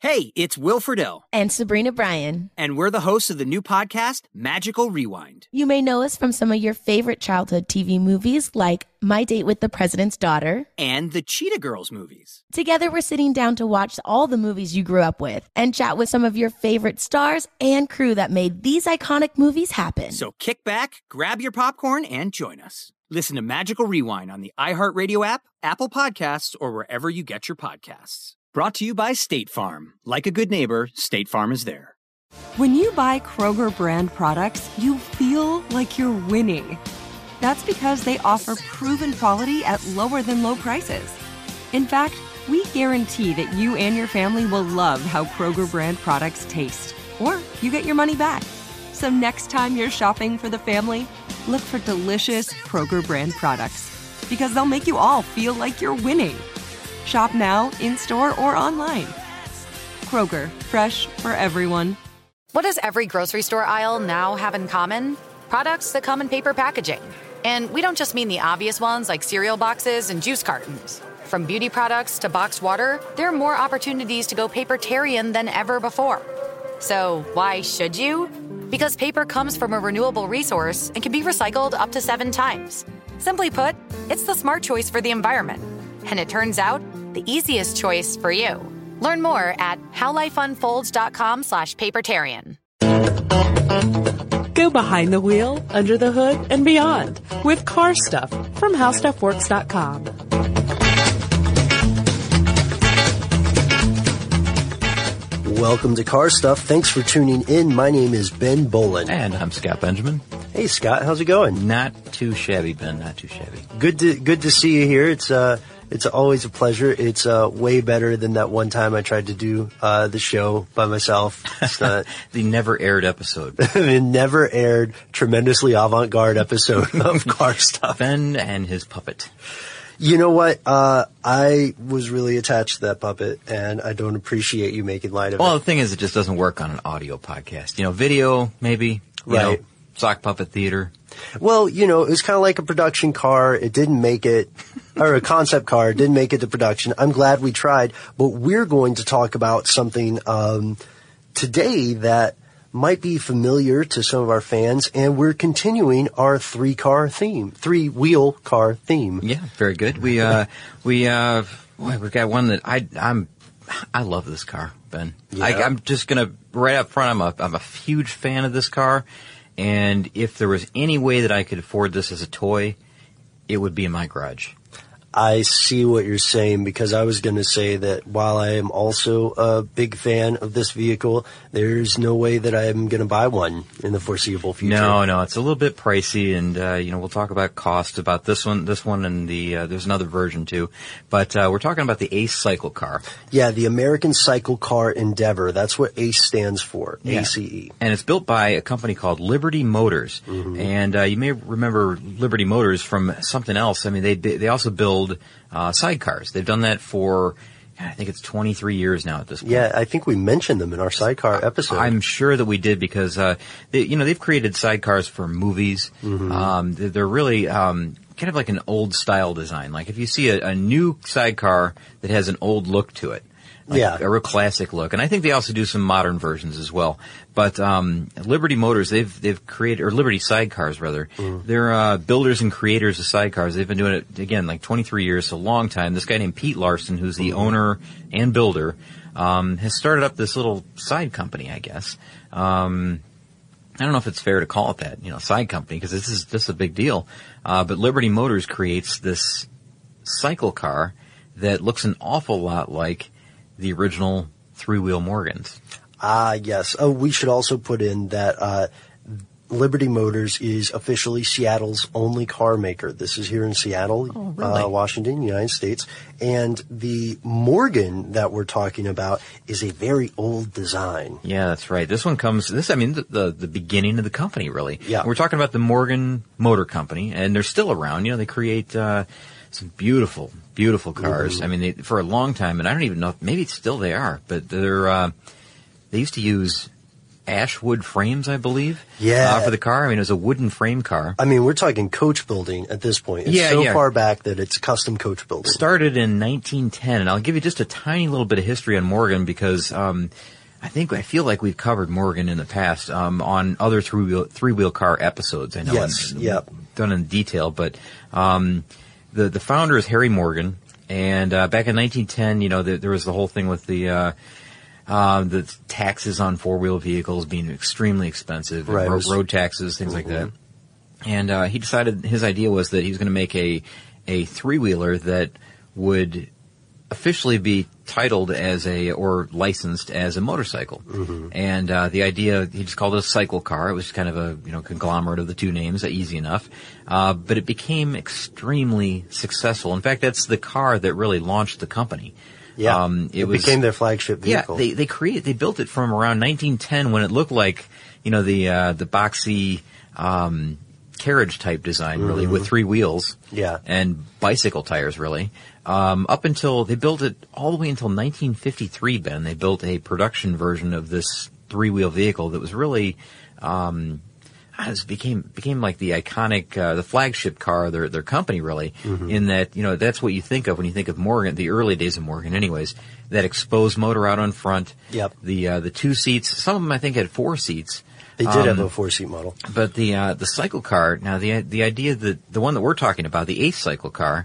Hey, it's Will Friedle. And Sabrina Bryan. And we're the hosts of the new podcast, Magical Rewind. You may know us from some of your favorite childhood TV movies like My Date with the President's Daughter. And the Cheetah Girls movies. Together, we're sitting down to watch all the movies you grew up with and chat with some of your favorite stars and crew that made these iconic movies happen. So kick back, grab your popcorn, and join us. Listen to Magical Rewind on the iHeartRadio app, Apple Podcasts, or wherever you get your podcasts. Brought to you by State Farm. Like a good neighbor, State Farm is there. When you buy Kroger brand products, you feel like you're winning. That's because they offer proven quality at lower than low prices. In fact, we guarantee that you and your family will love how Kroger brand products taste, or you get your money back. So next time you're shopping for the family, look for delicious Kroger brand products, because they'll make you all feel like you're winning. Shop now, in-store, or online. Kroger, fresh for everyone. What does every grocery store aisle now have in common? Products that come in paper packaging. And we don't just mean the obvious ones like cereal boxes and juice cartons. From beauty products to boxed water, there are more opportunities to go papertarian than ever before. So why should you? Because paper comes from a renewable resource and can be recycled up to 7 times. Simply put, it's the smart choice for the environment. And it turns out, the easiest choice for you. Learn more at howlifeunfolds.com/papertarian. Go behind the wheel, under the hood, and beyond with Car Stuff from HowStuffWorks.com. Welcome to Car Stuff. Thanks for tuning in. My name is Ben Bolin. And I'm Scott Benjamin. Hey, Scott. How's it going? Not too shabby, Ben. Not too shabby. Good to see you here. It's always a pleasure. It's way better than that one time I tried to do the show by myself. The never aired episode. The never aired, tremendously avant-garde episode of Car Stuff. Ben and his puppet. You know what? I was really attached to that puppet, and I don't appreciate you making light of it. Well, the thing is, it just doesn't work on an audio podcast. You know, video, maybe. Right. You know, sock puppet theater. Well, you know, it was kind of like a production car. It didn't make it, or a concept car. It didn't make it to production. I'm glad we tried, but we're going to talk about something today that might be familiar to some of our fans, and we're continuing our three-wheel car theme. Yeah, very good. We've got one that I love this car, Ben. Yeah. I'm just gonna right up front. I'm a huge fan of this car, and if there was any way that I could afford this as a toy, it would be in my garage. I see what you're saying, because I was going to say that while I am also a big fan of this vehicle, there's no way that I'm going to buy one in the foreseeable future. No, it's a little bit pricey, and we'll talk about cost about this one, and there's another version too. But we're talking about the Ace Cycle Car. Yeah, the American Cycle Car Endeavor. That's what ACE stands for. Yeah. ACE. And it's built by a company called Liberty Motors. Mm-hmm. And you may remember Liberty Motors from something else. I mean, they also build sidecars. They've done that for, I think it's 23 years now at this point. Yeah, I think we mentioned them in our sidecar episode. I'm sure that we did, because they've created sidecars for movies. Mm-hmm. They're really kind of like an old style design. Like if you see a new sidecar that has an old look to it. Like a real classic look. And I think they also do some modern versions as well. But Liberty Motors, they've created, or Liberty Sidecars rather, they're builders and creators of sidecars. They've been doing it, again, like 23 years, a long time. This guy named Pete Larson, who's the owner and builder, has started up this little side company, I guess. I don't know if it's fair to call it that, side company, because this is a big deal. But Liberty Motors creates this cycle car that looks an awful lot like the original three-wheel Morgans. Yes. Oh, we should also put in that Liberty Motors is officially Seattle's only car maker. This is here in Seattle, really? Washington, United States. And the Morgan that we're talking about is a very old design. Yeah, that's right. This one comes, the beginning of the company, really. Yeah. We're talking about the Morgan Motor Company, and they're still around. They create some beautiful cars. Mm-hmm. I mean, for a long time, and I don't even know if maybe still they are, but they used to use ashwood frames, I believe. Yeah. For the car. I mean, it was a wooden frame car. I mean, we're talking coach building at this point. It's far back that it's custom coach building. Started in 1910, and I'll give you just a tiny little bit of history on Morgan because I feel like we've covered Morgan in the past on other three-wheel car episodes. I know. Yes. Yep. Done in detail, but the founder is Harry Morgan, and back in 1910, there was the whole thing with the taxes on four-wheel vehicles being extremely expensive, right, road taxes, things like that. And he decided his idea was that he was going to make a three-wheeler that would officially be titled or licensed as a motorcycle. And the idea, he just called it a cycle car. It was kind of a conglomerate of the two names, easy enough. But it became extremely successful. In fact, that's the car that really launched the company. Yeah, it became their flagship vehicle. Yeah, they built it from around 1910 when it looked like, the boxy, carriage type design really with three wheels. Yeah. And bicycle tires really. Up until, they built it all the way until 1953, Ben. They built a production version of this three-wheel vehicle that was really, it became like the iconic, the flagship car of their company really, in that, that's what you think of when you think of Morgan, the early days of Morgan anyways, that exposed motor out on front. Yep. The two seats, some of them I think had 4 seats. They did have a 4-seat model. But the cycle car, now the idea that the one that we're talking about, the Ace cycle car,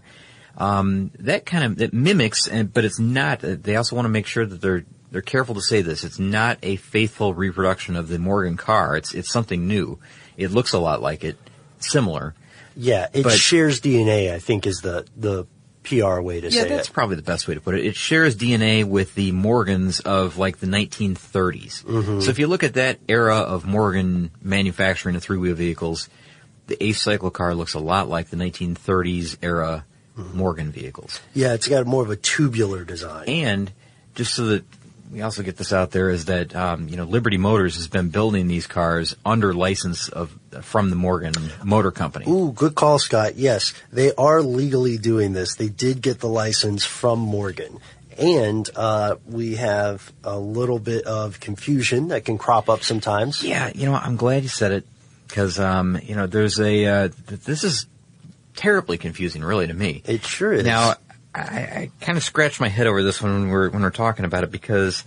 that mimics, but it's not, they also want to make sure that they're careful to say this. It's not a faithful reproduction of the Morgan car. It's something new. It looks a lot like it, similar. Yeah, it shares DNA, I think is the PR way to say it. Yeah, that's probably the best way to put it. It shares DNA with the Morgans of like the 1930s. So if you look at that era of Morgan manufacturing of three-wheel vehicles, the Ace cycle car looks a lot like the 1930s era Morgan vehicles. Yeah, it's got more of a tubular design. And just so that we also get this out there is that, Liberty Motors has been building these cars under license from the Morgan Motor Company. Ooh, good call, Scott. Yes, they are legally doing this. They did get the license from Morgan. And we have a little bit of confusion that can crop up sometimes. Yeah, I'm glad you said it because, there's this is terribly confusing, really, to me. It sure is. Now, I kind of scratched my head over this one when we're talking about it because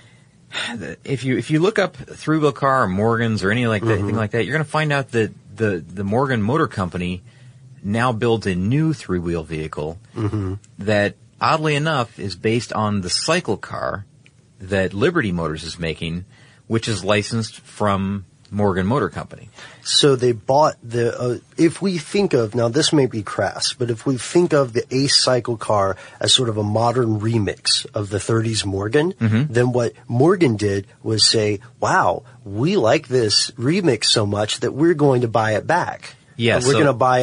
if you look up three-wheel car or Morgans or anything like that, you're going to find out that the Morgan Motor Company now builds a new three-wheel vehicle that, oddly enough, is based on the cycle car that Liberty Motors is making, which is licensed from Morgan Motor Company. So they bought if we think of, now this may be crass, but if we think of the Ace cycle car as sort of a modern remix of the 30s Morgan, then what Morgan did was say, wow, we like this remix so much that we're going to buy it back. Yeah, we're going to buy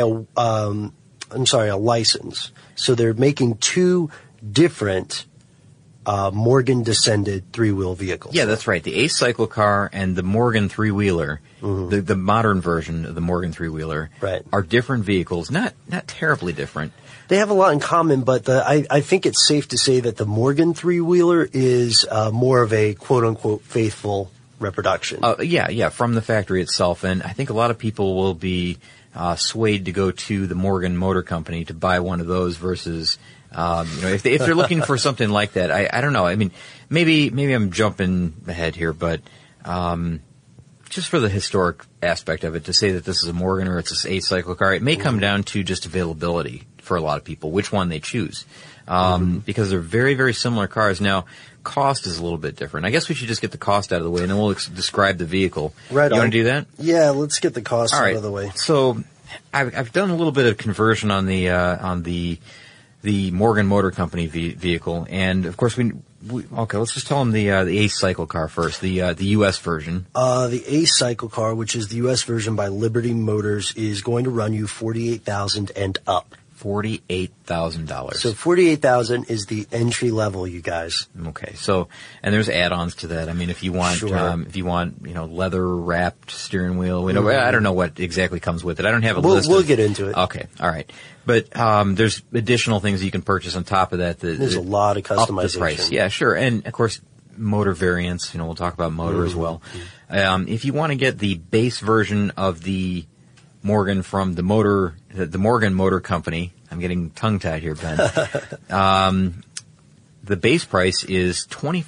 a license. So they're making two different Morgan-descended three-wheel vehicles. Yeah, that's right. The Ace cycle car and the Morgan three-wheeler, the modern version of the Morgan three-wheeler, are different vehicles. Not terribly different. They have a lot in common, but I think it's safe to say that the Morgan three-wheeler is more of a quote-unquote faithful reproduction. Yeah, from the factory itself. And I think a lot of people will be swayed to go to the Morgan Motor Company to buy one of those versus... if they're looking for something like that, I don't know. I mean, maybe I'm jumping ahead here, but just for the historic aspect of it, to say that this is a Morgan or it's an Ace cycle car, it may come down to just availability for a lot of people, which one they choose, because they're very, very similar cars. Now, cost is a little bit different. I guess we should just get the cost out of the way, and then we'll describe the vehicle. Right. You want to do that? Yeah, let's get the cost out of the way. So, I've done a little bit of conversion on the Morgan Motor Company vehicle, and of course okay, let's just tell them the Ace cycle car first, the U.S. version. The Ace cycle car, which is the U.S. version by Liberty Motors, is going to run you $48,000 and up. $48,000. So $48,000 is the entry level, you guys. Okay. So, and there's add-ons to that. I mean, if you want, leather wrapped steering wheel, I don't know what exactly comes with it. I don't have a list. We'll get into it. Okay. All right. But, there's additional things you can purchase on top of that. There's a lot of customization. Up the price. Yeah, sure. And of course, motor variants. We'll talk about motor as well. If you want to get the base version of the Morgan from the Morgan Motor Company, I'm getting tongue-tied here, Ben. The base price is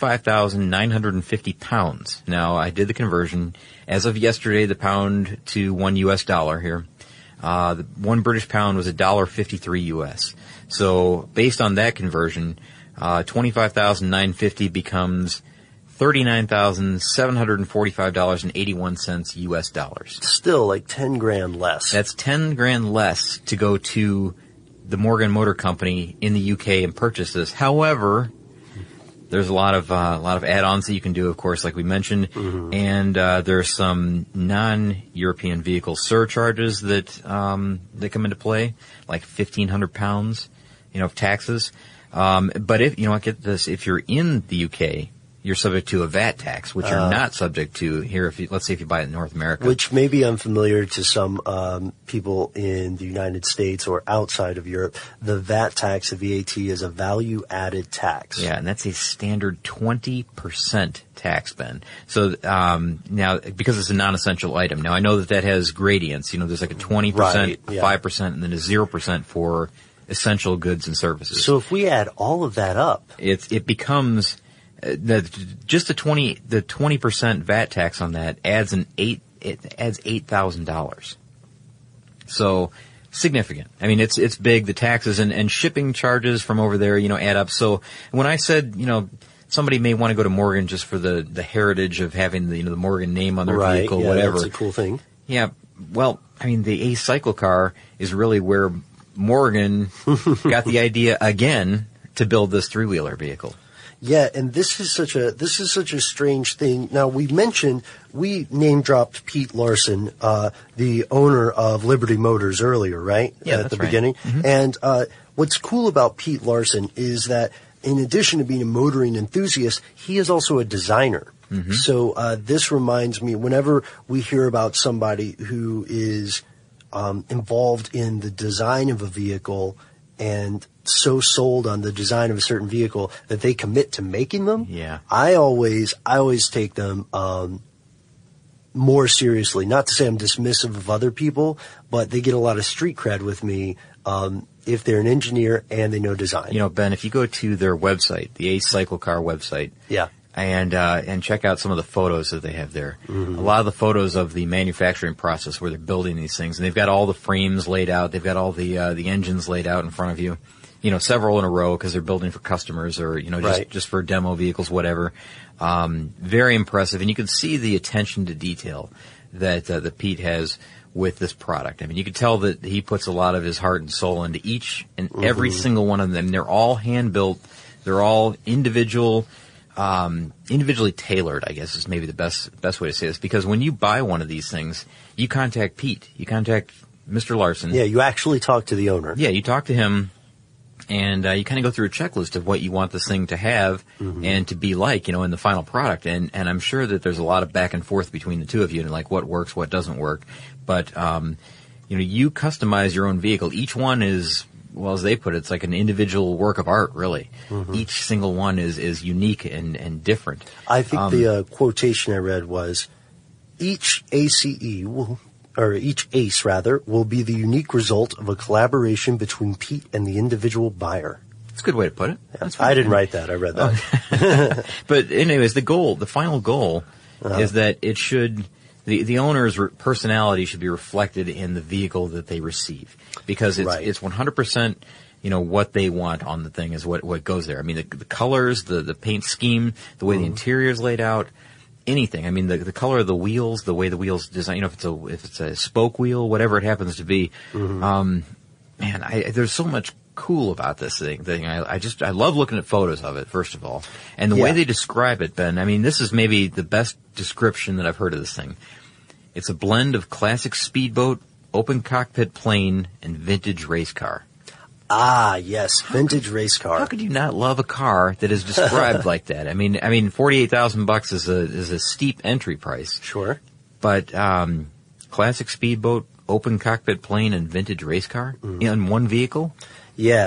£25,950. Now, I did the conversion. As of yesterday, the pound to $1 US here. The 1 British pound was $1.53 US. So, based on that conversion, $25,950 becomes $39,745.81 US dollars. Still like 10 grand less. That's 10 grand less to go to the Morgan Motor Company in the UK and purchase this. However, there's a lot of add-ons that you can do, of course, like we mentioned, and there's some non-European vehicle surcharges that come into play, like 1,500 pounds, of taxes. But get this, if you're in the UK, you're subject to a VAT tax, which you're not subject to here. Let's say if you buy it in North America, which may be unfamiliar to some people in the United States or outside of Europe. The VAT tax, the VAT, is a value-added tax. Yeah, and that's a standard 20% tax, Ben. So now, because it's a non-essential item, now I know that has gradients. There's like a 20%, 5%, and then a 0% for essential goods and services. So if we add all of that up, it becomes. Just the 20% VAT tax on that adds $8,000. So significant. I mean, it's big. The taxes and shipping charges from over there, add up. So when I said, somebody may want to go to Morgan just for the heritage of having the Morgan name on their vehicle, whatever. That's a cool thing. Yeah. Well, I mean, the Ace Cycle Car is really where Morgan got the idea again to build this 3-wheeler vehicle. Yeah, and this is such a strange thing. Now, we name dropped Pete Larson, the owner of Liberty Motors earlier, right? Yeah, at the beginning. Mm-hmm. And what's cool about Pete Larson is that in addition to being a motoring enthusiast, he is also a designer. Mm-hmm. So this reminds me, whenever we hear about somebody who is involved in the design of a vehicle and so sold on the design of a certain vehicle that they commit to making them. Yeah. I always take them more seriously. Not to say I'm dismissive of other people, but they get a lot of street cred with me if they're an engineer and they know design. Ben, if you go to their website, the Ace Cycle Car website, and check out some of the photos that they have there. Mm-hmm. A lot of the photos of the manufacturing process where they're building these things, and they've got all the frames laid out. They've got all the engines laid out in front of you. Several in a row because they're building for customers or, just for demo vehicles, whatever. Very impressive. And you can see the attention to detail that Pete has with this product. I mean, you can tell that he puts a lot of his heart and soul into each and every single one of them. They're all hand-built. They're all individually tailored, I guess is maybe the best way to say this. Because when you buy one of these things, you contact Pete. You contact Mr. Larson. Yeah, you actually talk to the owner. Yeah, you talk to him. And you kind of go through a checklist of what you want this thing to have and to be like, in the final product. And I'm sure that there's a lot of back and forth between the two of you and like what works, what doesn't work. But, you customize your own vehicle. Each one is, well, as they put it, it's like an individual work of art, really. Mm-hmm. Each single one is unique and different. I think the quotation I read was, each ACE will be the unique result of a collaboration between Pete and the individual buyer. That's a good way to put it. Yeah, I didn't write that. I read that. But anyways, the final goal is that it should, the owner's personality should be reflected in the vehicle that they receive. Because it's 100%, what they want on the thing is what goes there. I mean, the colors, the paint scheme, the way the interior is laid out, anything. I mean, the color of the wheels, the way the wheels design, if it's a spoke wheel, whatever it happens to be. Mm-hmm. There's so much cool about this thing. I love looking at photos of it, first of all. And the way they describe it, Ben, I mean, this is maybe the best description that I've heard of this thing. It's a blend of classic speedboat, open cockpit plane, and vintage race car. Ah, yes, vintage race car. How could you not love a car that is described like that? I mean, $48,000 is a steep entry price. Sure. But classic speedboat, open cockpit plane, and vintage race car in one vehicle? Yeah.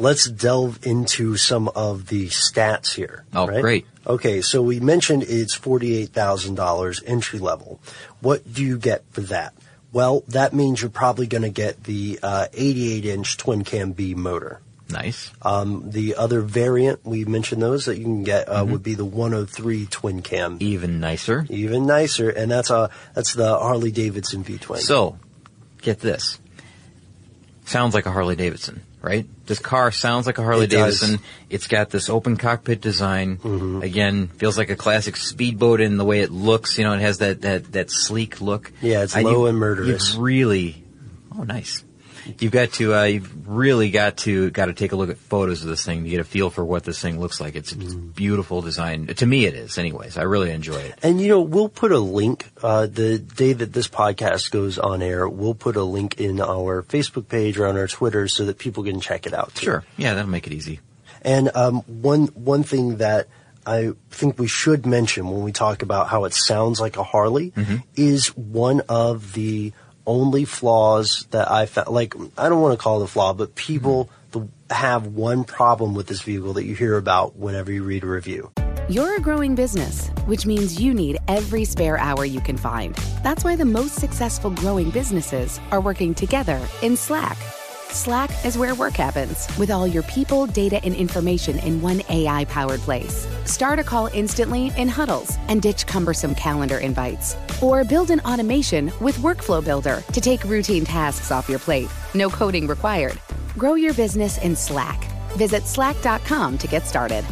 let's delve into some of the stats here. Oh, right? Great. Okay, so we mentioned it's $48,000 entry level. What do you get for that? Well, that means you're probably going to get the 88-inch twin cam B motor. Nice. The other variant, we mentioned those that you can get would be the 103 twin cam. Even nicer. Even nicer, and that's the Harley Davidson V-twin. So, get this. Sounds like a Harley Davidson, right? This car sounds like a Harley Davidson. It's got this open cockpit design. Mm-hmm. Again, feels like a classic speedboat in the way it looks. You know, it has that sleek look. Yeah, it's low and murderous. You've really, nice. You've really got to take a look at photos of this thing to get a feel for what this thing looks like. It's a beautiful design. To me, it is. Anyways, I really enjoy it. And we'll put a link the day that this podcast goes on air. We'll put a link in our Facebook page or on our Twitter so that people can check it out too. Sure. Yeah, that'll make it easy. And one thing that I think we should mention when we talk about how it sounds like a Harley is one of the only flaws that I found. Like, I don't want to call it a flaw, but people have one problem with this vehicle that you hear about whenever you read a review. You're a growing business, which means you need every spare hour you can find. That's why the most successful growing businesses are working together in Slack. Slack is where work happens, with all your people, data, and information in one AI-powered place. Start a call instantly in huddles and ditch cumbersome calendar invites. Or build an automation with Workflow Builder to take routine tasks off your plate. No coding required. Grow your business in Slack. Visit slack.com to get started.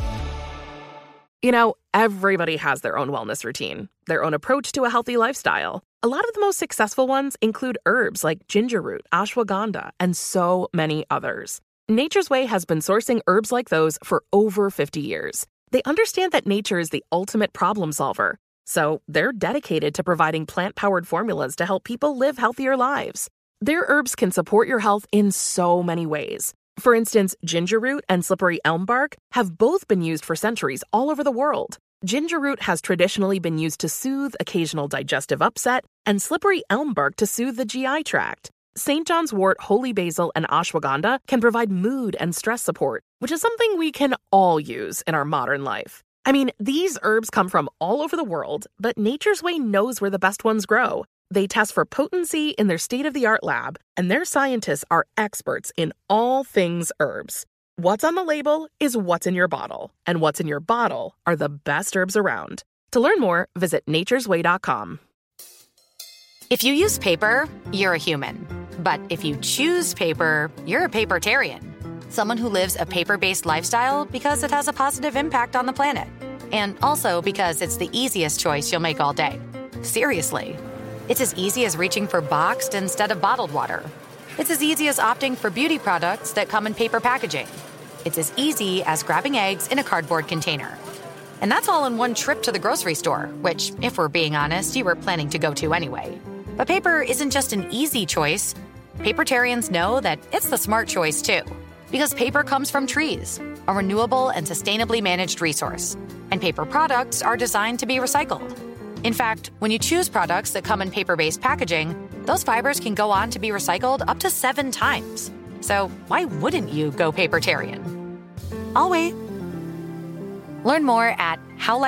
Everybody has their own wellness routine, their own approach to a healthy lifestyle. A lot of the most successful ones include herbs like ginger root, ashwagandha, and so many others. Nature's Way has been sourcing herbs like those for over 50 years. They understand that nature is the ultimate problem solver, so they're dedicated to providing plant-powered formulas to help people live healthier lives. Their herbs can support your health in so many ways. For instance, ginger root and slippery elm bark have both been used for centuries all over the world. Ginger root has traditionally been used to soothe occasional digestive upset, and slippery elm bark to soothe the GI tract. St. John's wort, holy basil, and ashwagandha can provide mood and stress support, which is something we can all use in our modern life. I mean, these herbs come from all over the world, but Nature's Way knows where the best ones grow. They test for potency in their state-of-the-art lab, and their scientists are experts in all things herbs. What's on the label is what's in your bottle, and what's in your bottle are the best herbs around. To learn more, visit naturesway.com. If you use paper, you're a human. But if you choose paper, you're a papertarian. Someone who lives a paper-based lifestyle because it has a positive impact on the planet. And also because it's the easiest choice you'll make all day. Seriously. It's as easy as reaching for boxed instead of bottled water. It's as easy as opting for beauty products that come in paper packaging. It's as easy as grabbing eggs in a cardboard container. And that's all in one trip to the grocery store, which, if we're being honest, you were planning to go to anyway. But paper isn't just an easy choice. Papertarians know that it's the smart choice, too. Because paper comes from trees, a renewable and sustainably managed resource. And paper products are designed to be recycled. In fact, when you choose products that come in paper-based packaging, those fibers can go on to be recycled up to 7 times. So why wouldn't you go papertarian? I'll wait. Learn more at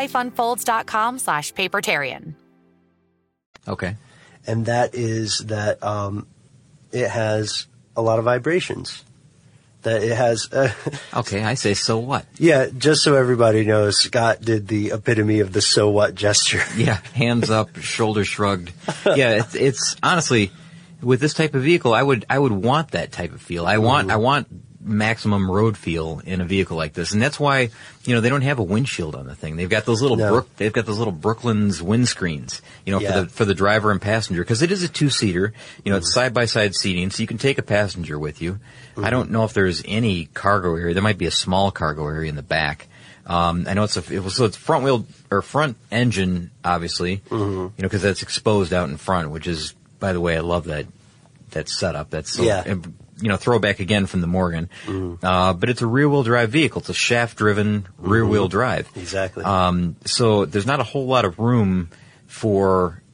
howlifeunfolds.com/papertarian. Okay. And that is that it has a lot of vibrations. That it has... okay, I say so what? Yeah, just so everybody knows, Scott did the epitome of the so what gesture. Yeah, hands up, shoulders shrugged. Yeah, it's honestly, with this type of vehicle, I would want that type of feel. I want maximum road feel in a vehicle like this, and that's why they don't have a windshield on the thing. They've got those little Brooklands windscreens, for the driver and passenger, because it is a 2-seater. It's side by side seating, so you can take a passenger with you. Mm-hmm. I don't know if there's any cargo area. There might be a small cargo area in the back. I know it's front wheel or front engine, obviously, because that's exposed out in front, which is, by the way, I love that setup. That's throwback again from the Morgan. But it's a rear-wheel drive vehicle. It's a shaft-driven rear-wheel drive. Exactly. So there's not a whole lot of room for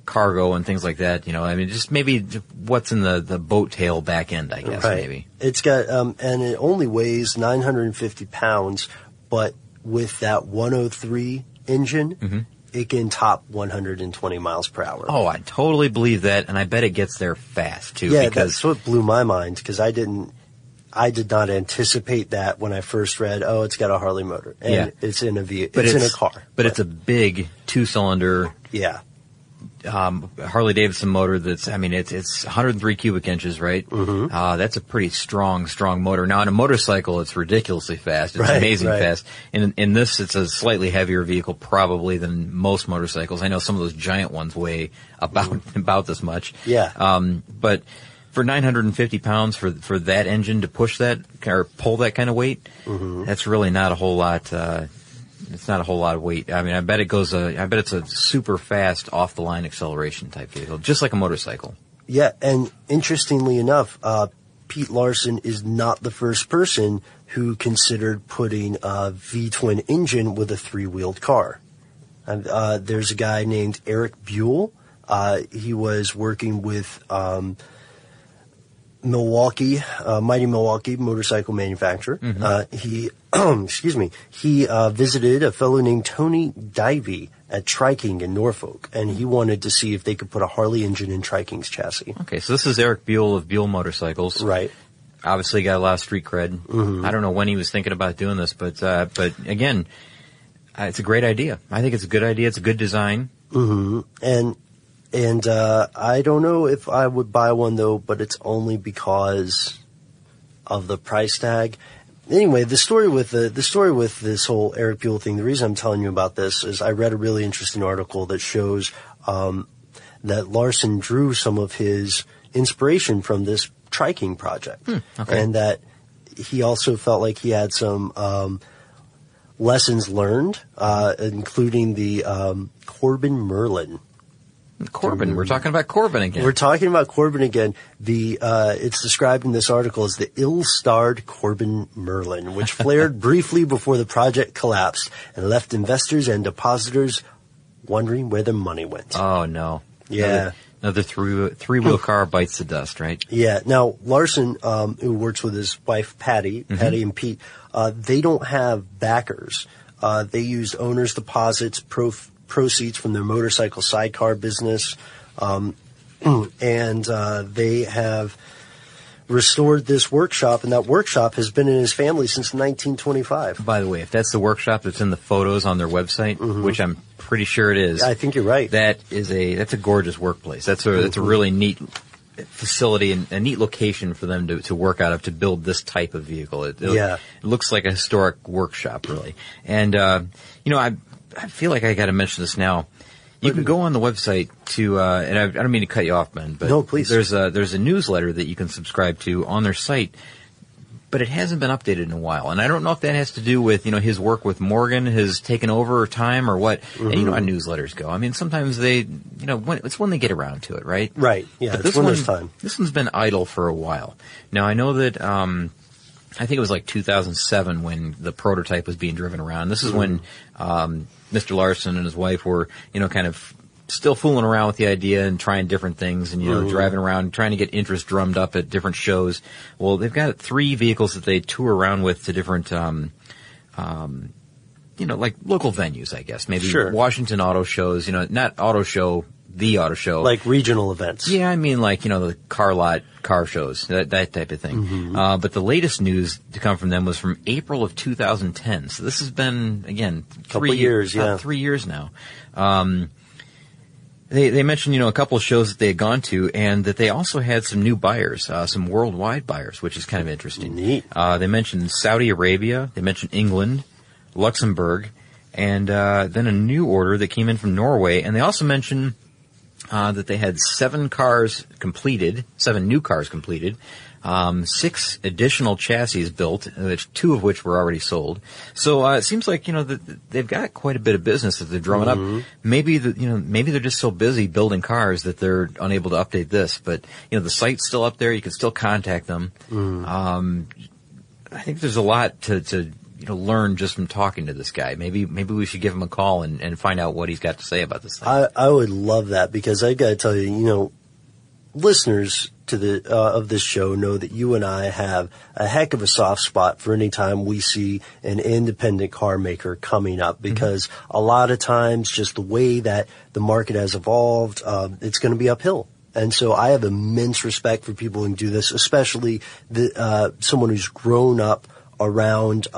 cargo and things like that. I mean, just maybe what's in the boat tail back end, I guess, maybe. It's got, and it only weighs 950 pounds, but with that 103 engine, it can top 120 miles per hour. Oh, I totally believe that, and I bet it gets there fast, too. Yeah, that's what blew my mind, because I did not anticipate that when I first read, it's got a Harley motor. And it's in a car. But it's a big 2-cylinder. Yeah. Harley Davidson motor it's 103 cubic inches, right? Mm-hmm. That's a pretty strong motor. Now, on a motorcycle, it's ridiculously fast. It's amazing fast. In this, it's a slightly heavier vehicle probably than most motorcycles. I know some of those giant ones weigh about this much. Yeah. But for 950 pounds for that engine to push that or pull that kind of weight, that's really not a whole lot. It's not a whole lot of weight. I mean, I bet it's a super fast off the line acceleration type vehicle, just like a motorcycle. Yeah. And interestingly enough, Pete Larson is not the first person who considered putting a V-twin engine with a 3-wheeled car. There's a guy named Eric Buell. He was working with, Milwaukee, Mighty Milwaukee motorcycle manufacturer. He visited a fellow named Tony Divey at Triking in Norfolk, and he wanted to see if they could put a Harley engine in Triking's chassis. Okay, so this is Eric Buell of Buell Motorcycles. Right. Obviously got a lot of street cred. I don't know when he was thinking about doing this, but again, it's a great idea. I think it's a good idea. It's a good design. And I don't know if I would buy one though, but it's only because of the price tag. Anyway, the story with this whole Eric Buell thing, the reason I'm telling you about this is I read a really interesting article that shows that Larson drew some of his inspiration from this Triking project. And that he also felt like he had some lessons learned, including the Corbin Merlin. Corbin. We're talking about Corbin again. We're talking about Corbin again. It's described in this article as the ill-starred Corbin Merlin, which flared briefly before the project collapsed and left investors and depositors wondering where their money went. Oh, no. Yeah. Another three-wheel car bites the dust, right? Yeah. Now, Larson, who works with his wife, Patty and Pete, they don't have backers. They used owners' deposits, proceeds from their motorcycle sidecar business, and they have restored this workshop, and that workshop has been in his family since 1925. By the way, if that's the workshop that's in the photos on their website, which I'm pretty sure it is, I think you're right. That's a gorgeous workplace. That's a really neat facility and a neat location for them to work out of to build this type of vehicle. It looks like a historic workshop, really. And I feel like I got to mention this now. You can go on the website to, and I don't mean to cut you off, Ben, but no, please. There's a newsletter that you can subscribe to on their site, but it hasn't been updated in a while. And I don't know if that has to do with, his work with Morgan has taken over time or what. And you know how newsletters go. I mean, sometimes they, it's when they get around to it, right? Right. Yeah. But it's when there's time. This one's been idle for a while. Now, I know that, I think it was like 2007 when the prototype was being driven around. This is when Mr. Larson and his wife were, kind of still fooling around with the idea and trying different things and, driving around, trying to get interest drummed up at different shows. Well, they've got 3 vehicles that they tour around with to different, like local venues, I guess. Maybe Washington auto shows, not auto show, the auto show. Like regional events. Yeah, I mean like, the car lot car shows, that type of thing. But the latest news to come from them was from April of 2010. So this has been, again, 3 years, 3 years now. They mentioned, a couple of shows that they had gone to and that they also had some new buyers, some worldwide buyers, which is kind of interesting. Neat. They mentioned Saudi Arabia, they mentioned England, Luxembourg, and then a new order that came in from Norway. And they also mentioned that they had 7 new cars completed, 6 additional chassis built, 2 of which were already sold. So it seems like that they've got quite a bit of business that they're drumming up. Maybe they're just so busy building cars that they're unable to update this. But the site's still up there. You can still contact them. I think there's a lot to learn just from talking to this guy. Maybe we should give him a call and find out what he's got to say about this thing. I would love that, because I got to tell you, listeners to of this show know that you and I have a heck of a soft spot for any time we see an independent car maker coming up, because a lot of times just the way that the market has evolved, it's going to be uphill. And so I have immense respect for people who can do this, especially someone who's grown up around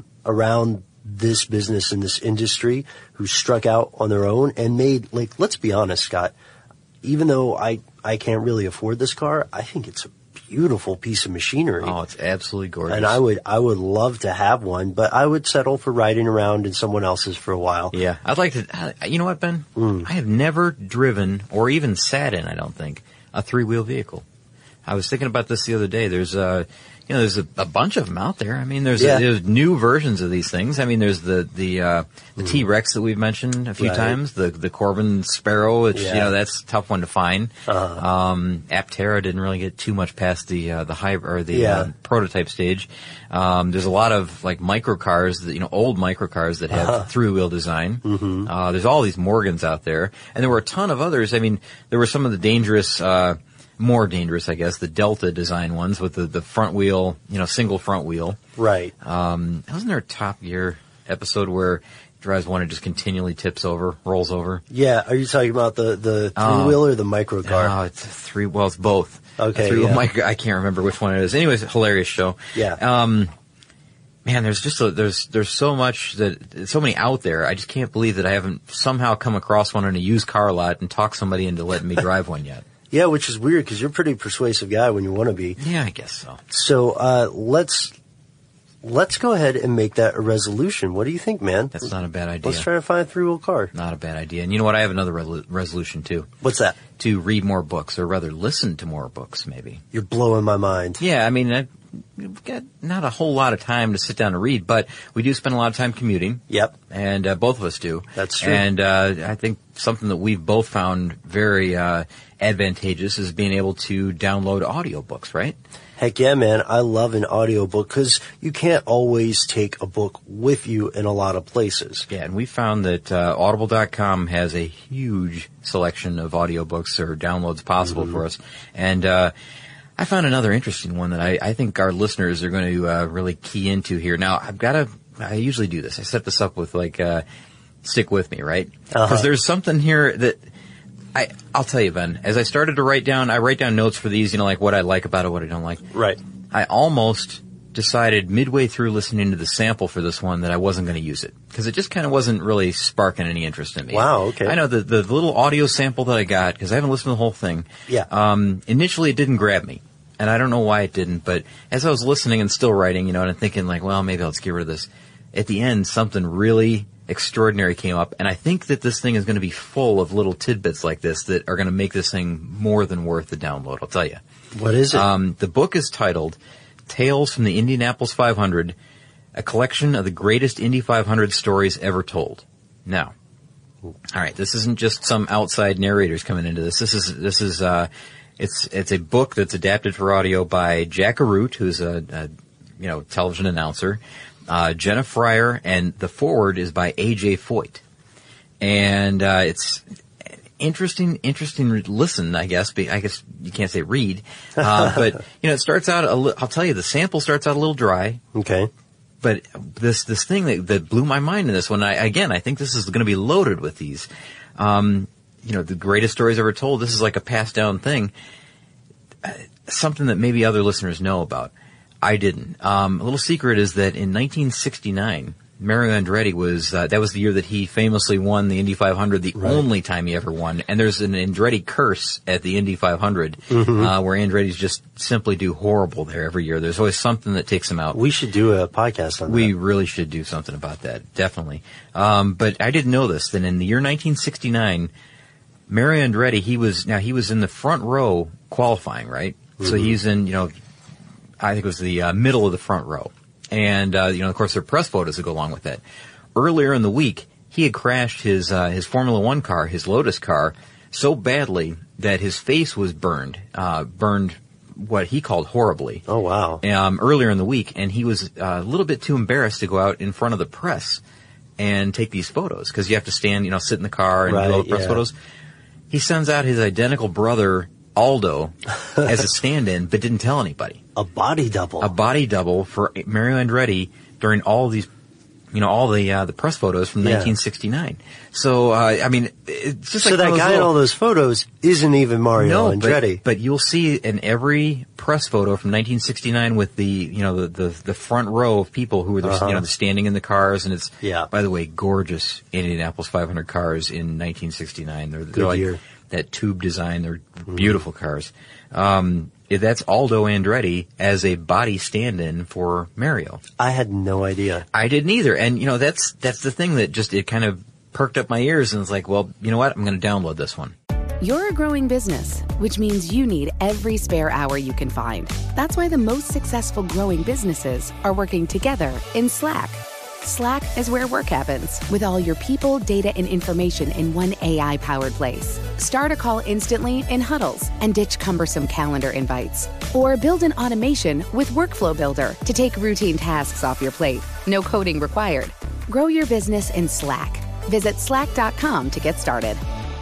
this business and this industry, who struck out on their own and made, let's be honest, Scott, even though I can't really afford this car, I think it's a beautiful piece of machinery. Oh, it's absolutely gorgeous. And I would love to have one, but I would settle for riding around in someone else's for a while. Yeah. I'd like to, you know what, Ben? I have never driven or even sat in, I don't think, a three-wheel vehicle. I was thinking about this the other day. There's there's a bunch of them out there. I mean, there's new versions of these things. I mean, there's the T-Rex that we've mentioned a few times, the Corbin Sparrow, which, that's a tough one to find. Aptera didn't really get too much past the hybrid, or the prototype stage. There's a lot of microcars that, old microcars that have three-wheel design. There's all these Morgans out there, and there were a ton of others. I mean, there were some of the dangerous, more dangerous, I guess, the Delta design ones with the front wheel, single front wheel. Right. Wasn't there a Top Gear episode where drives one and just continually rolls over? Yeah. Are you talking about the three-wheel or the microcar? No, it's it's both. Okay. I can't remember which one it is. Anyways, hilarious show. Yeah. Man, there's just there's so much so many out there. I just can't believe that I haven't somehow come across one in a used car lot and talked somebody into letting me drive one yet. Yeah, which is weird, because you're a pretty persuasive guy when you want to be. Yeah, I guess so. So let's go ahead and make that a resolution. What do you think, man? That's not a bad idea. Let's try to find a three-wheel car. Not a bad idea. And you know what? I have another resolution, too. What's that? To read more books, or rather listen to more books, maybe. You're blowing my mind. Yeah, I mean, I've got not a whole lot of time to sit down and read, but we do spend a lot of time commuting. Yep. And both of us do. That's true. And I think something that we've both found very advantageous is being able to download audiobooks, right? Heck yeah, man. I love an audiobook, because you can't always take a book with you in a lot of places. Yeah, and we found that Audible.com has a huge selection of audiobooks or downloads possible for us. And I found another interesting one that I think our listeners are going to really key into here. Now, I usually do this. I set this up with stick with me, right? Because there's something here that I'll tell you, Ben, as I started to write down notes for these, what I like about it, what I don't like. Right. I almost decided midway through listening to the sample for this one that I wasn't going to use it, because it just kind of wasn't really sparking any interest in me. Wow, okay. I know the little audio sample that I got, because I haven't listened to the whole thing. Yeah. Initially it didn't grab me. And I don't know why it didn't, but as I was listening and still writing, and I'm thinking well, maybe I'll just get rid of this. At the end, something really extraordinary came up, and I think that this thing is going to be full of little tidbits like this that are going to make this thing more than worth the download, I'll tell you. What is it? The book is titled Tales from the Indianapolis 500, a collection of the greatest Indy 500 stories ever told. Now, all right, this isn't just some outside narrators coming into this. This is it's a book that's adapted for audio by Jack Arute, who's a television announcer, Jenna Fryer, and the foreword is by A.J. Foyt. And it's interesting listen, I guess. I guess you can't say read. But, it starts out, I'll tell you, the sample starts out a little dry. Okay. But this thing that blew my mind in this one, I think this is going to be loaded with these. The greatest stories ever told. This is like a passed down thing. Something that maybe other listeners know about. I didn't. A little secret is that in 1969, Mario Andretti was, that was the year that he famously won the Indy 500, the only time he ever won. And there's an Andretti curse at the Indy 500, where Andretti's just simply do horrible there every year. There's always something that takes him out. We should do a podcast on that. We really should do something about that, definitely. But I didn't know this, that in the year 1969, Mario Andretti, he was in the front row qualifying, right? So he's in, I think it was the middle of the front row. And, of course, there are press photos that go along with that. Earlier in the week, he had crashed his Formula One car, his Lotus car, so badly that his face was burned what he called horribly. Oh, wow. Earlier in the week, and he was a little bit too embarrassed to go out in front of the press and take these photos, because you have to stand, sit in the car and do all the press photos. He sends out his identical brother, Aldo, as a stand-in, but didn't tell anybody. A body double. A body double for Mario Andretti during all these, all the press photos from 1969. So, it's just so that guy in all those photos isn't even Mario Andretti. But you'll see in every press photo from 1969 with the front row of people who were standing in the cars, and it's by the way, gorgeous Indianapolis 500 cars in 1969. They're like year. That tube design. They're beautiful cars. That's Aldo Andretti as a body stand-in for Mario. I had no idea. I didn't either. And, that's the thing that just, it kind of perked up my ears, and it's like, well, you know what? I'm going to download this one. You're a growing business, which means you need every spare hour you can find. That's why the most successful growing businesses are working together in Slack. Slack is where work happens, with all your people, data, and information in one AI-powered place. Start a call instantly in huddles and ditch cumbersome calendar invites. Or build an automation with Workflow Builder to take routine tasks off your plate. No coding required. Grow your business in Slack. Visit slack.com to get started.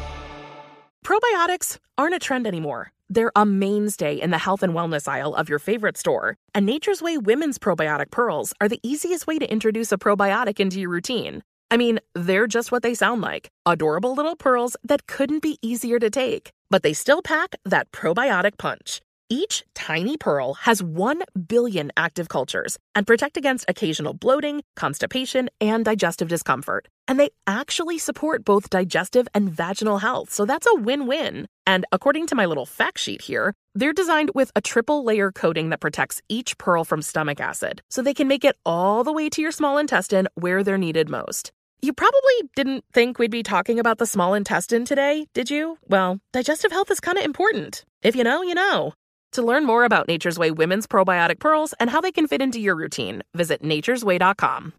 Probiotics aren't a trend anymore. They're a mainstay in the health and wellness aisle of your favorite store. And Nature's Way Women's Probiotic Pearls are the easiest way to introduce a probiotic into your routine. I mean, they're just what they sound like. Adorable little pearls that couldn't be easier to take. But they still pack that probiotic punch. Each tiny pearl has 1 billion active cultures and protect against occasional bloating, constipation, and digestive discomfort. And they actually support both digestive and vaginal health, so that's a win-win. And according to my little fact sheet here, they're designed with a triple-layer coating that protects each pearl from stomach acid, so they can make it all the way to your small intestine where they're needed most. You probably didn't think we'd be talking about the small intestine today, did you? Well, digestive health is kind of important. If you know, you know. To learn more about Nature's Way Women's Probiotic Pearls and how they can fit into your routine, visit naturesway.com.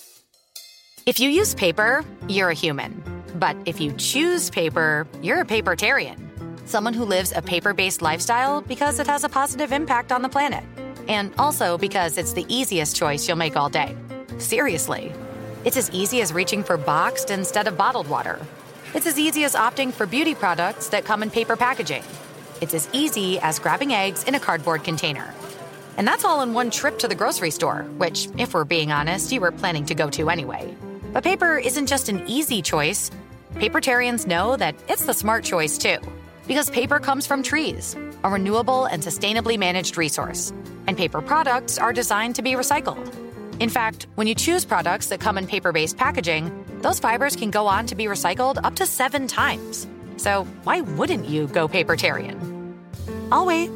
If you use paper, you're a human. But if you choose paper, you're a papertarian. Someone who lives a paper-based lifestyle because it has a positive impact on the planet. And also because it's the easiest choice you'll make all day. Seriously. It's as easy as reaching for boxed instead of bottled water. It's as easy as opting for beauty products that come in paper packaging. It's as easy as grabbing eggs in a cardboard container. And that's all in one trip to the grocery store, which, if we're being honest, you were planning to go to anyway. But paper isn't just an easy choice. Papertarians know that it's the smart choice, too. Because paper comes from trees, a renewable and sustainably managed resource. And paper products are designed to be recycled. In fact, when you choose products that come in paper-based packaging, those fibers can go on to be recycled up to 7 times. So why wouldn't you go papertarian? I'll wait.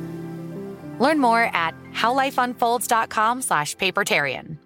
Learn more at howlifeunfolds.com/papertarian.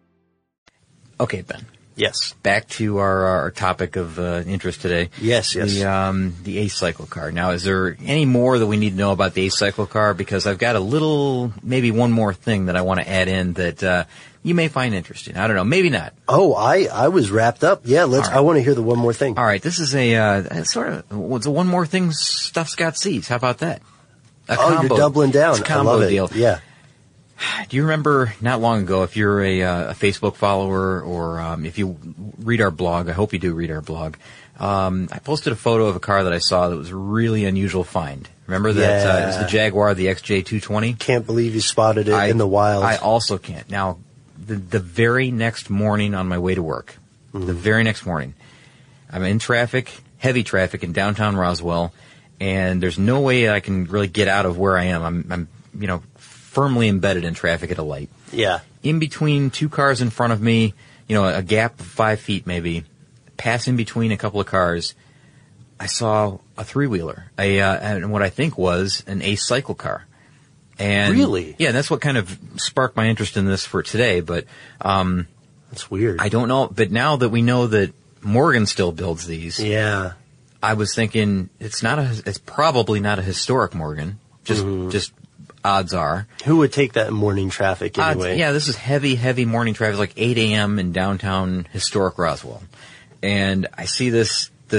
Okay, Ben. Yes. Back to our topic of interest today. Yes. The Ace Cycle car. Now, is there any more that we need to know about the Ace Cycle car? Because I've got maybe one more thing that I want to add in that you may find interesting. I don't know. Maybe not. Oh, I was wrapped up. Yeah, right. I want to hear the one more thing. All right. This is it's a one more thing stuff's got seats. How about that? You're doubling down. It's a combo I love it. deal. Yeah. Do you remember not long ago, if you're a Facebook follower or if you read our blog, I hope you do read our blog, I posted a photo of a car that I saw that was a really unusual find. Remember that? It was the Jaguar, the XJ220? Can't believe you spotted it in the wild. I also can't. Now, the very next morning on my way to work, the very next morning, I'm in traffic, heavy traffic in downtown Roswell, and there's no way I can really get out of where I am. I'm firmly embedded in traffic at a light. Yeah. In between 2 cars in front of me, a gap of 5 feet maybe, pass in between a couple of cars, I saw a 3-wheeler, and what I think was an Ace Cycle car. And really? Yeah, that's what kind of sparked my interest in this for today, but that's weird. I don't know, but now that we know that Morgan still builds these, yeah, I was thinking it's probably not a historic Morgan, just odds are. Who would take that in morning traffic anyway? Yeah, this is heavy morning traffic, like 8 a.m. in downtown historic Roswell. And I see this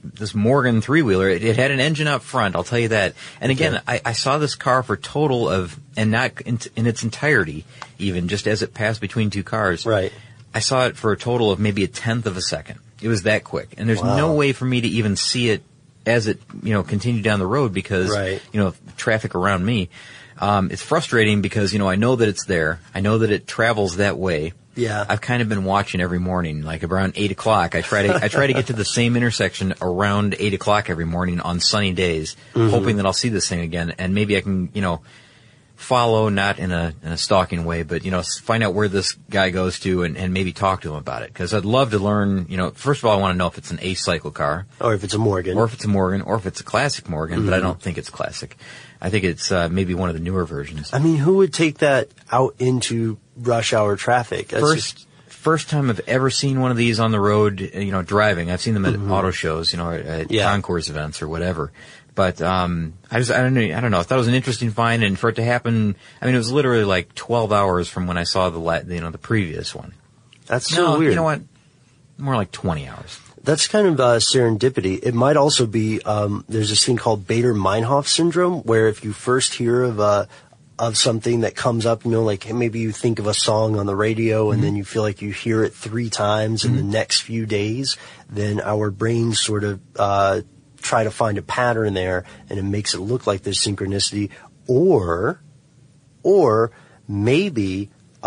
this Morgan three-wheeler. It had an engine up front, I'll tell you that. And again, I saw this car for a total of, and not in its entirety, even just as it passed between two cars. Right. I saw it for a total of maybe a tenth of a second. It was that quick, and there's no way for me to even see it as it continued down the road because traffic around me. It's frustrating because I know that it's there. I know that it travels that way. Yeah. I've kind of been watching every morning, like around 8 o'clock. I try to get to the same intersection around 8 o'clock every morning on sunny days, hoping that I'll see this thing again, and maybe I can, follow, not in a stalking way, but, find out where this guy goes to and maybe talk to him about it. Cause I'd love to learn, first of all, I want to know if it's an A-cycle car. Or if it's a Morgan. Or if it's a Morgan, or if it's a classic Morgan, but I don't think it's classic. I think it's, maybe one of the newer versions. I mean, who would take that out into rush hour traffic? First time I've ever seen one of these on the road, driving. I've seen them at auto shows, at concourse events or whatever. But, I don't know. I thought it was an interesting find, and for it to happen, I mean, it was literally like 12 hours from when I saw the previous one. That's so weird. You know what? More like 20 hours. That's kind of serendipity. It might also be, there's this thing called Bader-Meinhof syndrome, where if you first hear of something that comes up, like maybe you think of a song on the radio and then you feel like you hear it 3 times in the next few days, then our brains sort of, try to find a pattern there, and it makes it look like there's synchronicity, or maybe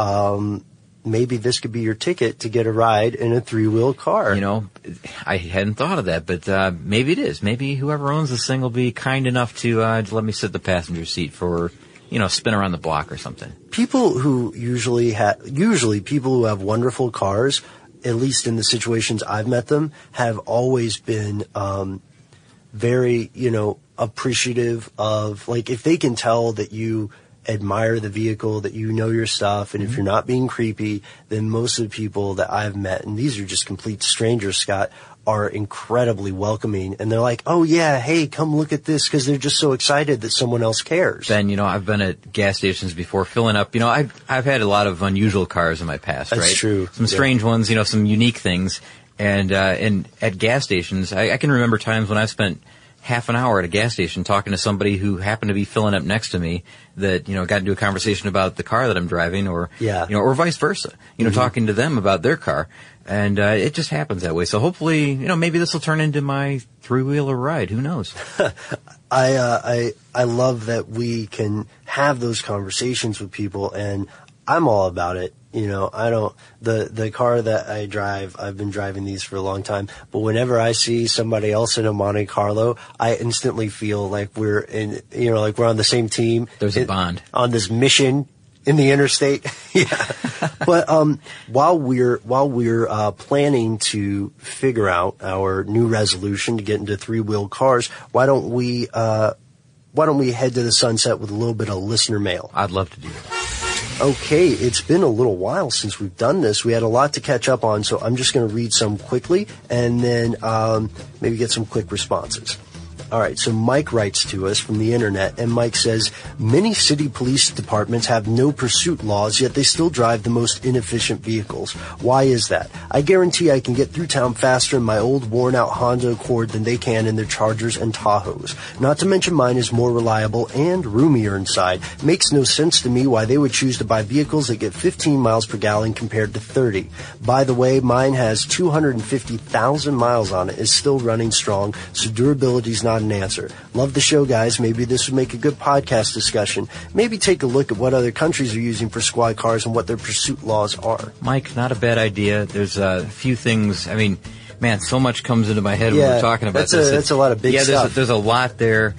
this could be your ticket to get a ride in a 3-wheel car. I hadn't thought of that, but maybe it is. Maybe whoever owns this thing will be kind enough to let me sit in the passenger seat for, spin around the block or something. People who usually people who have wonderful cars, at least in the situations I've met them, have always been very, appreciative of, like, if they can tell that you admire the vehicle, that you know your stuff, and if you're not being creepy, then most of the people that I've met, and these are just complete strangers, Scott, are incredibly welcoming, and they're like, oh yeah, hey, come look at this, because they're just so excited that someone else cares. Ben, I've been at gas stations before filling up. I've had a lot of unusual cars in my past, right? That's true. Some strange ones, some unique things. And at gas stations, I can remember times when I spent half an hour at a gas station talking to somebody who happened to be filling up next to me that, got into a conversation about the car that I'm driving or vice versa, talking to them about their car. And, it just happens that way. So hopefully, maybe this will turn into my 3-wheeler ride. Who knows? I love that we can have those conversations with people, and I'm all about it. The car that I drive, I've been driving these for a long time, but whenever I see somebody else in a Monte Carlo, I instantly feel like we're like we're on the same team. There's a bond. On this mission in the interstate. Yeah. But, while we're planning to figure out our new resolution to get into 3-wheel cars, why don't we head to the sunset with a little bit of listener mail? I'd love to do that. Okay, it's been a little while since we've done this. We had a lot to catch up on, so I'm just going to read some quickly and then maybe get some quick responses. All right, so Mike writes to us from the internet, and Mike says, many city police departments have no pursuit laws, yet they still drive the most inefficient vehicles. Why is that? I guarantee I can get through town faster in my old worn-out Honda Accord than they can in their Chargers and Tahoes. Not to mention mine is more reliable and roomier inside. Makes no sense to me why they would choose to buy vehicles that get 15 miles per gallon compared to 30. By the way, mine has 250,000 miles on it, is still running strong, so durability's not an answer. Love the show, guys. Maybe this would make a good podcast discussion. Maybe take a look at what other countries are using for squad cars and what their pursuit laws are. Mike, not a bad idea. There's a few things. I mean, man, so much comes into my head when we're talking about this. That's a lot of big stuff. There's a lot there.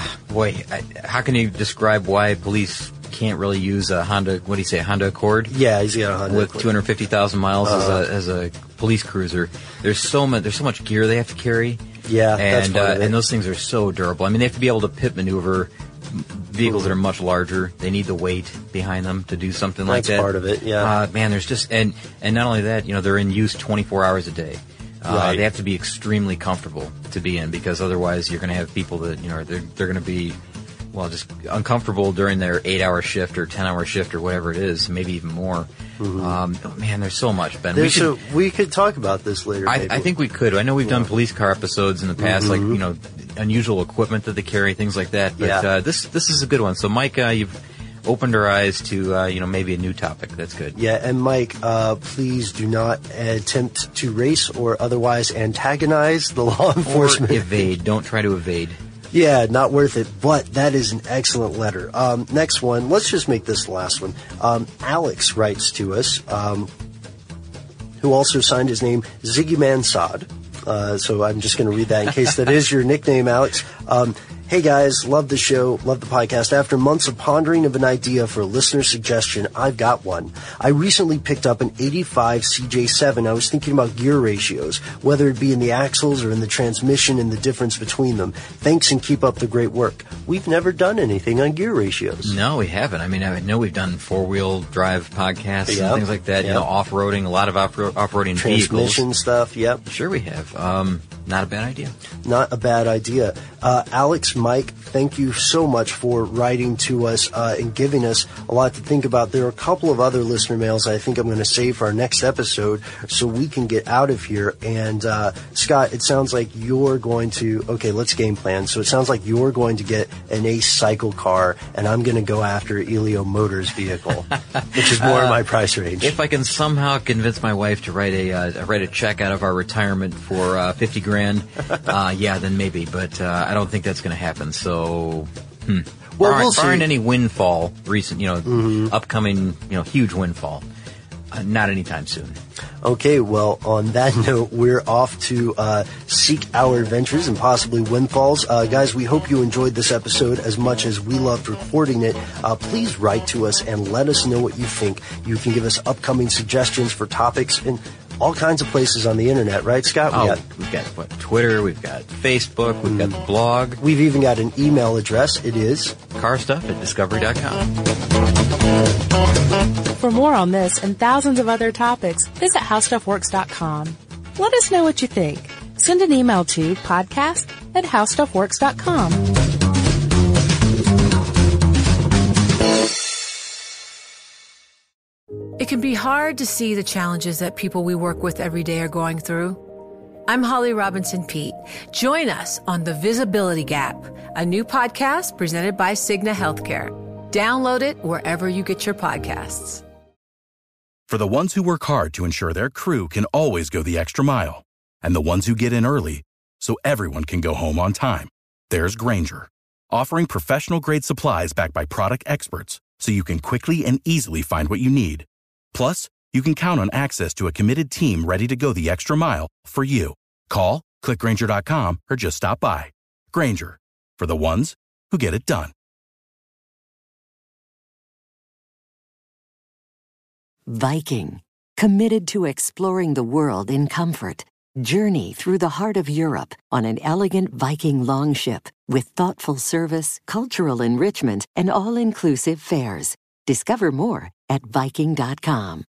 How can you describe why police can't really use a Honda, what do you say, a Honda Accord? Yeah, he's got a Honda with Accord. 250,000 miles as a police cruiser. There's so much gear they have to carry. Yeah, and those things are so durable. I mean, they have to be able to pit maneuver vehicles that are much larger. They need the weight behind them to do something like that. That's part of it, yeah. Man, there's just, and not only that, they're in use 24 hours a day. Right. They have to be extremely comfortable to be in, because otherwise you're going to have people that, they're going to be, just uncomfortable during their 8-hour shift or 10-hour shift or whatever it is, maybe even more. Man, there's so much, Ben. We could talk about this later. I think we could. I know we've done police car episodes in the past, like, unusual equipment that they carry, things like that. But this is a good one. So, Mike, you've opened our eyes to, maybe a new topic. That's good. Yeah, and Mike, please do not attempt to race or otherwise antagonize the law enforcement. Or evade. Don't try to evade. Yeah, not worth it, but that is an excellent letter. Next one, let's just make this the last one. Alex writes to us, who also signed his name Ziggy Mansad. So I'm just going to read that in case that is your nickname, Alex. Hey guys, love the show, love the podcast. After months of pondering of an idea for a listener suggestion, I've got one. I recently picked up an 85 CJ7. I was thinking about gear ratios, whether it be in the axles or in the transmission and the difference between them. Thanks and keep up the great work. We've never done anything on gear ratios. No, we haven't. I mean, I know we've done four-wheel drive podcasts and things like that, off-roading, a lot of off-roading transmission vehicles. Stuff, yep. Sure we have. Not a bad idea. Not a bad idea. Alex, Mike, thank you so much for writing to us and giving us a lot to think about. There are a couple of other listener mails I think I'm going to save for our next episode so we can get out of here. And Scott, it sounds like you're going to, okay, let's game plan. So it sounds like you're going to get an Ace cycle car, and I'm going to go after Elio Motors vehicle, which is more in my price range. If I can somehow convince my wife to write a check out of our retirement for $50,000, then maybe. But I don't think that's going to happen. So, well, barring any windfall, recent, upcoming, huge windfall, not anytime soon. Okay, well, on that note, we're off to seek our adventures and possibly windfalls. Guys, we hope you enjoyed this episode as much as we loved recording it. Please write to us and let us know what you think. You can give us upcoming suggestions for topics and all kinds of places on the internet, right, Scott? We've got Twitter, we've got Facebook, we've got the blog. We've even got an email address. It is carstuff@discovery.com. For more on this and thousands of other topics, visit howstuffworks.com. Let us know what you think. Send an email to podcast@howstuffworks.com. It can be hard to see the challenges that people we work with every day are going through. I'm Holly Robinson Peete. Join us on The Visibility Gap, a new podcast presented by Cigna Healthcare. Download it wherever you get your podcasts. For the ones who work hard to ensure their crew can always go the extra mile, and the ones who get in early so everyone can go home on time, there's Grainger, offering professional-grade supplies backed by product experts so you can quickly and easily find what you need. Plus, you can count on access to a committed team ready to go the extra mile for you. Call, click Grainger.com, or just stop by. Grainger, for the ones who get it done. Viking, committed to exploring the world in comfort. Journey through the heart of Europe on an elegant Viking longship with thoughtful service, cultural enrichment, and all-inclusive fares. Discover more at Viking.com.